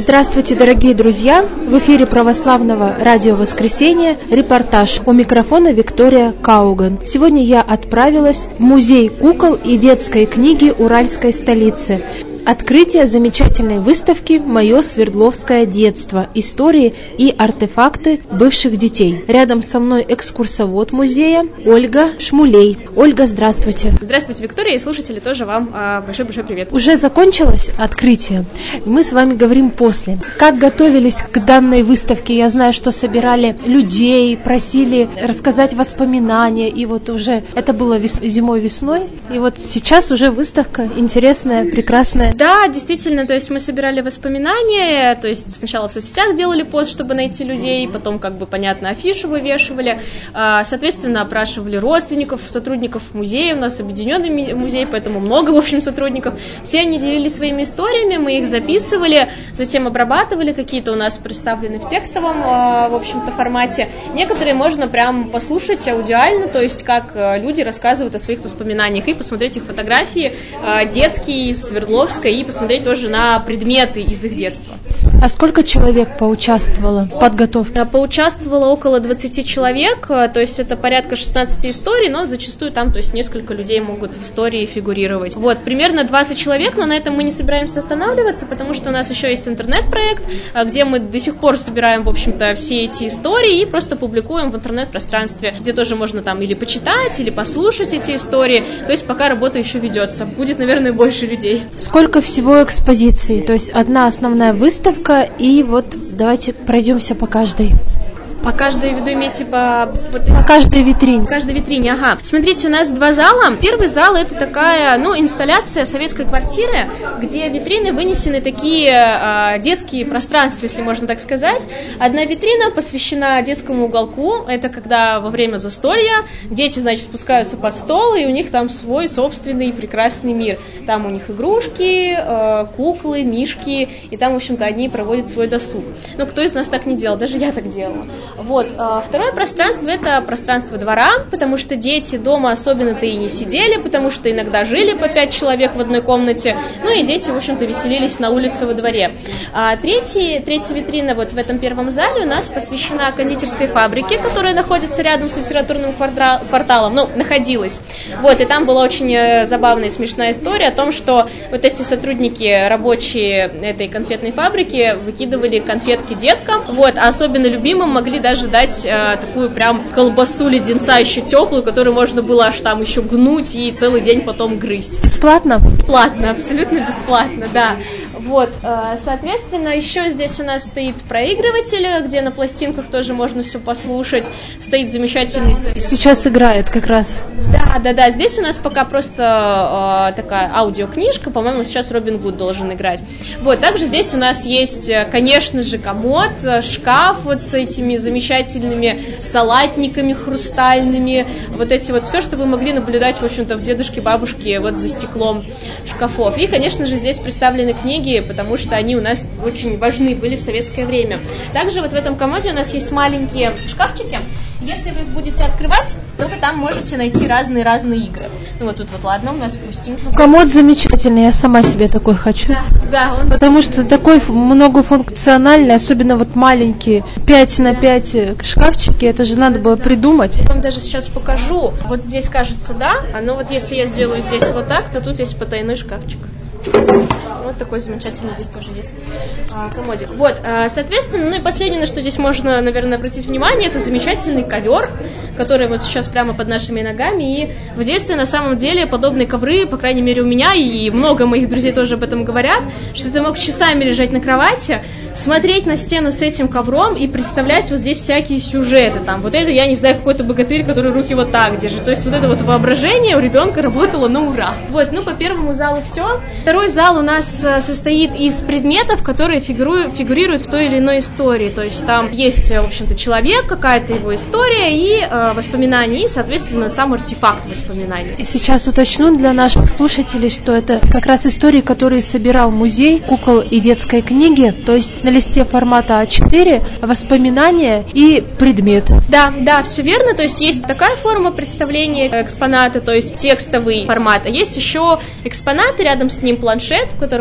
Здравствуйте, дорогие друзья! В эфире православного радио «Воскресенье» репортаж. У микрофона Виктория Кауган. Сегодня я отправилась в музей кукол и детской книги Уральской столицы. Открытие замечательной выставки «Мое Свердловское детство. Истории и артефакты бывших детей». Рядом со мной экскурсовод музея Ольга Шмулей. Ольга, здравствуйте. Здравствуйте, Виктория, и слушатели тоже вам большой-большой привет. Уже закончилось открытие. Мы с вами говорим после. Как готовились к данной выставке? Я знаю, что собирали людей, просили рассказать воспоминания. И вот уже это было зимой-весной. И вот сейчас уже выставка интересная, прекрасная. Да, действительно, то есть мы собирали воспоминания, то есть сначала в соцсетях делали пост, чтобы найти людей, потом, понятно, афишу вывешивали, соответственно, опрашивали родственников, сотрудников музея, у нас объединенный музей, поэтому много, в общем, сотрудников. Все они делились своими историями, мы их записывали, затем обрабатывали, какие-то у нас представлены в текстовом, в общем-то, формате. Некоторые можно прям послушать аудиально, то есть как люди рассказывают о своих воспоминаниях, и посмотреть их фотографии детские из Свердловска, и посмотреть тоже на предметы из их детства. А сколько человек поучаствовало в подготовке? Поучаствовало около 20 человек, то есть это порядка 16 историй, но зачастую там, то есть несколько людей могут в истории фигурировать. Вот, примерно 20 человек, но на этом мы не собираемся останавливаться, потому что у нас еще есть интернет-проект, где мы до сих пор собираем, в общем-то, все эти истории и просто публикуем в интернет-пространстве, где тоже можно там или почитать, или послушать эти истории, то есть пока работа еще ведется. Будет, наверное, больше людей. Сколько всего экспозиций? То есть одна основная выставка, и вот давайте пройдемся по каждой. По каждой виду имеете по каждой витрине. По каждой витрине, ага. Смотрите, у нас два зала. Первый зал — это такая, инсталляция советской квартиры, где витрины вынесены такие детские пространства, если можно так сказать. Одна витрина посвящена детскому уголку. Это когда во время застолья дети, спускаются под стол, и у них там свой собственный прекрасный мир. Там у них игрушки, куклы, мишки, и там, в общем-то, они проводят свой досуг. Но кто из нас так не делал? Даже я так делала. Вот. Второе пространство — это пространство двора, потому что дети дома особенно-то и не сидели, потому что иногда жили по 5 человек в одной комнате, и дети, в общем-то, веселились на улице во дворе. Третья витрина вот в этом первом зале у нас посвящена кондитерской фабрике, которая находится рядом с литературным кварталом, находилась. Вот, и там была очень забавная и смешная история о том, что вот эти сотрудники, рабочие этой конфетной фабрики, выкидывали конфетки деткам, вот, а особенно любимым могли даже дать такую прям колбасу леденца еще теплую, которую можно было аж там еще гнуть и целый день потом грызть. Бесплатно? Бесплатно, абсолютно бесплатно, да. Вот, соответственно, еще здесь у нас стоит проигрыватель, где на пластинках тоже можно все послушать. Стоит замечательный... Сейчас играет как раз. Да, здесь у нас пока просто такая аудиокнижка, по-моему, сейчас Робин Гуд должен играть. Вот, также здесь у нас есть, конечно же, комод, шкаф вот с этими замечательными салатниками хрустальными, вот эти вот, все, что вы могли наблюдать, в общем-то, в дедушке, бабушке, вот за стеклом шкафов. И, конечно же, здесь представлены книги, потому что они у нас очень важны были в советское время. Также вот в этом комоде у нас есть маленькие шкафчики. Если вы их будете открывать, то вы там можете найти разные игры. Вот тут вот, ладно, у нас пустенько. Комод замечательный, я сама себе такой хочу. Да, потому что такой многофункциональный, особенно вот маленькие 5x5 шкафчики, это же надо было придумать. Я вам даже сейчас покажу. Вот здесь, кажется, да, но вот если я сделаю здесь вот так, то тут есть потайной шкафчик. Вот такой замечательный здесь тоже есть комодик. Вот, соответственно, и последнее, на что здесь можно, наверное, обратить внимание, это замечательный ковер, который вот сейчас прямо под нашими ногами. И в детстве, на самом деле, подобные ковры, по крайней мере, у меня, и много моих друзей тоже об этом говорят, что ты мог часами лежать на кровати, смотреть на стену с этим ковром и представлять вот здесь всякие сюжеты. Там, вот это, я не знаю, какой-то богатырь, который руки вот так держит. То есть вот это вот воображение у ребенка работало на ура. Вот, по первому залу все. Второй зал у нас состоит из предметов, которые фигурируют в той или иной истории. То есть там есть, в общем-то, человек, какая-то его история и воспоминания, и, соответственно, сам артефакт воспоминаний. Сейчас уточню для наших слушателей, что это как раз истории, которые собирал музей кукол и детской книги. То есть на листе формата А4 воспоминания и предмет. Да, все верно. То есть есть такая форма представления экспоната, то есть текстовый формат. А есть еще экспонаты, рядом с ним планшет, в котором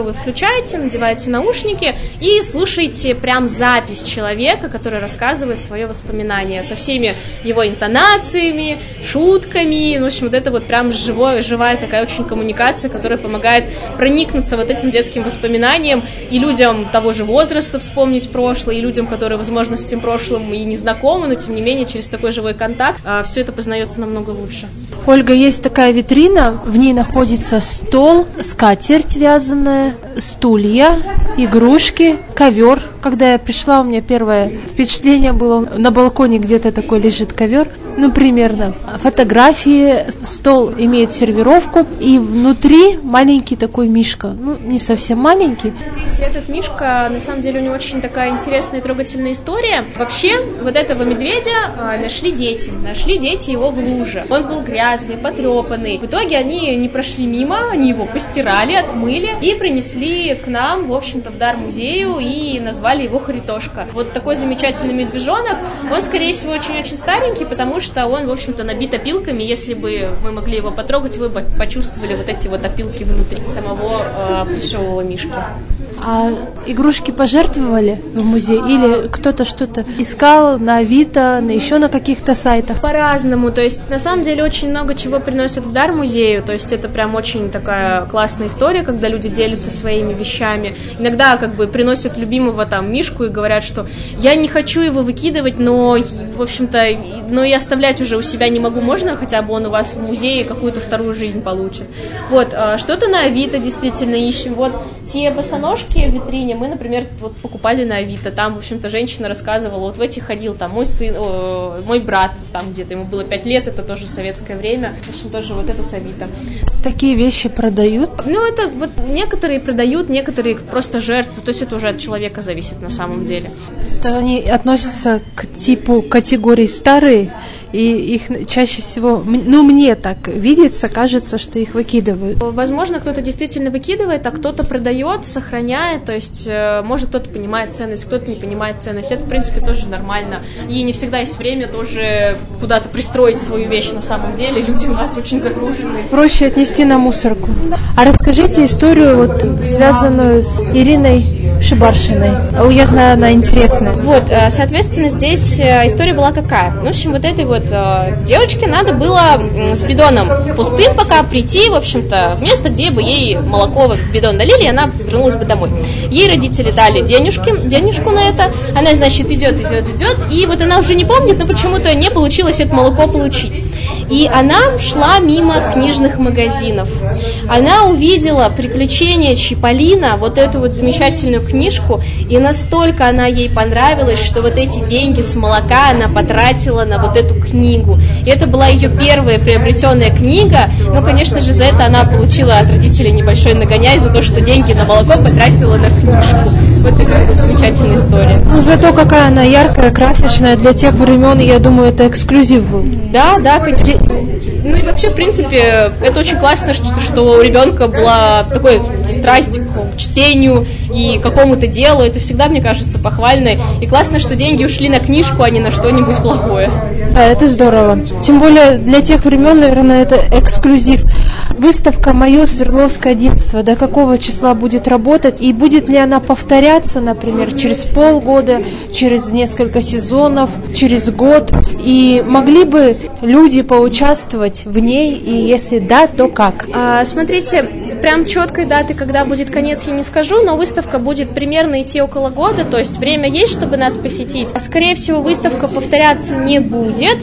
вы включаете, надеваете наушники и слушаете прям запись человека, который рассказывает свое воспоминание со всеми его интонациями, шутками. В общем, вот это вот прям живая такая очень коммуникация, которая помогает проникнуться вот этим детским воспоминанием и людям того же возраста вспомнить прошлое, и людям, которые, возможно, с этим прошлым и не знакомы, но, тем не менее, через такой живой контакт все это познается намного лучше. Ольга, есть такая витрина, в ней находится стол, скатерть вязаная, стулья, игрушки, ковер. Когда я пришла, у меня первое впечатление было, на балконе где-то такой лежит ковер, примерно. Фотографии, стол имеет сервировку, и внутри маленький такой мишка, не совсем маленький. Смотрите, этот мишка, на самом деле, у него очень такая интересная и трогательная история. Вообще, вот этого медведя нашли дети его в луже. Он был грязный, потрепанный. В итоге они не прошли мимо, они его постирали, отмыли и принесли к нам, в общем-то, в дар музею и назвали его Харитошка. Вот такой замечательный медвежонок. Он, скорее всего, очень-очень старенький, потому что он, в общем-то, набит опилками. Если бы вы могли его потрогать, вы бы почувствовали вот эти вот опилки внутри самого плюшевого мишки. А игрушки пожертвовали в музей или кто-то что-то искал на Авито, еще на каких-то сайтах? По-разному, то есть на самом деле очень много чего приносят в дар музею, то есть это прям очень такая классная история, когда люди делятся своими вещами. Иногда как бы приносят любимого там мишку и говорят, что я не хочу его выкидывать, но, в общем-то, и оставлять уже у себя не могу, можно, хотя бы он у вас в музее какую-то вторую жизнь получит. Вот, что-то на Авито действительно ищем, вот те босоножки в витрине мы, например, вот покупали на Авито. Там, в общем-то, женщина рассказывала, вот в этих ходил там мой брат, там где-то ему было 5 лет, это тоже советское время. В общем, тоже вот это с Авито. Такие вещи продают? Это вот некоторые продают, некоторые просто жертвы. То есть это уже от человека зависит на самом деле. Просто они относятся к типу категории старые, и их чаще всего, мне так видится, кажется, что их выкидывают. Возможно, кто-то действительно выкидывает, а кто-то продает, сохраняет, то есть, может, кто-то понимает ценность, кто-то не понимает ценность. Это, в принципе, тоже нормально. И не всегда есть время тоже куда-то пристроить свою вещь на самом деле. Люди у нас очень загружены. Проще отнести на мусорку. А расскажите историю, связанную с Ириной Шибаршиной. Я знаю, она интересная. Вот, соответственно, здесь история была какая? В общем, вот этой вот девочке надо было с бидоном пустым пока прийти, в общем-то, в место, где бы ей молоко в бидон налили, и она вернулась бы домой. Ей родители дали денежку на это. Она, значит, идет, и вот она уже не помнит, но почему-то не получилось это молоко получить. И она шла мимо книжных магазинов. Она увидела «Приключения Чиполлино», вот эту вот замечательную книжку, и настолько она ей понравилась, что вот эти деньги с молока она потратила на вот эту книгу. И это была ее первая приобретенная книга. Конечно же, за это она получила от родителей небольшой нагоняй за то, что деньги на молоко потратила на книжку. Вот такая вот замечательная история. Зато какая она яркая, красочная для тех времен, я думаю, это эксклюзив был. Да, конечно. И вообще, в принципе, это очень классно, что у ребенка была такой страсть к чтению и какому-то делу. Это всегда, мне кажется, похвально. И классно, что деньги ушли на книжку, а не на что-нибудь плохое. Это здорово. Тем более для тех времен, наверное, это эксклюзив. Выставка «Мое Свердловское детство» до какого числа будет работать? И будет ли она повторяться, например, через полгода, через несколько сезонов, через год? И могли бы люди поучаствовать в ней? И если да, то как? Смотрите, прям четкой даты, когда будет конец, я не скажу, но выставка будет примерно идти около года, то есть время есть, чтобы нас посетить. Скорее всего, выставка повторяться не будет,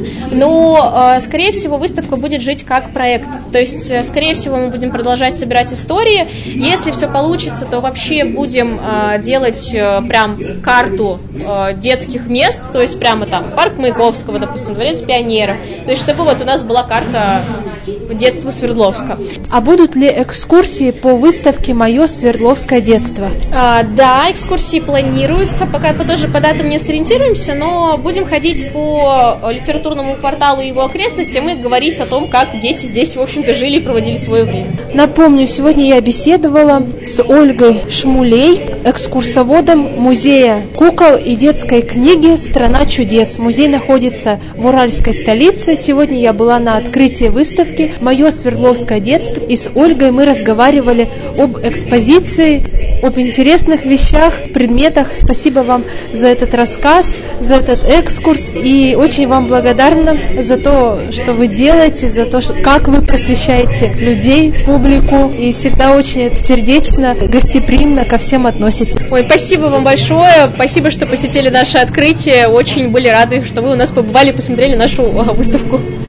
но, скорее всего, выставка будет жить как проект. То есть, скорее всего, мы будем продолжать собирать истории. Если все получится, то вообще будем делать прям карту детских мест, то есть прямо там парк Маяковского, допустим, Дворец пионеров. То есть, чтобы вот у нас была карта детства Свердловска. А будут ли экскурсии по выставке «Мое Свердловское детство»? Да, экскурсии планируются, пока тоже по датам не сориентируемся, но будем ходить по литературному кварталу и его окрестностям и говорить о том, как дети здесь, в общем-то, жили и проводили свое время. Напомню, сегодня я беседовала с Ольгой Шмулей, экскурсоводом музея кукол и детской книги «Страна чудес». Музей находится в Уральской столице. Сегодня я была на открытии выставки выставки «Мое Свердловское детство». И с Ольгой мы разговаривали об экспозиции, об интересных вещах, предметах. Спасибо вам за этот рассказ, за этот экскурс. И очень вам благодарна за то, что вы делаете, за то, как вы просвещаете людей, публику. И всегда очень сердечно, гостеприимно ко всем относитесь. Ой, спасибо вам большое. Спасибо, что посетили наше открытие. Очень были рады, что вы у нас побывали и посмотрели нашу выставку.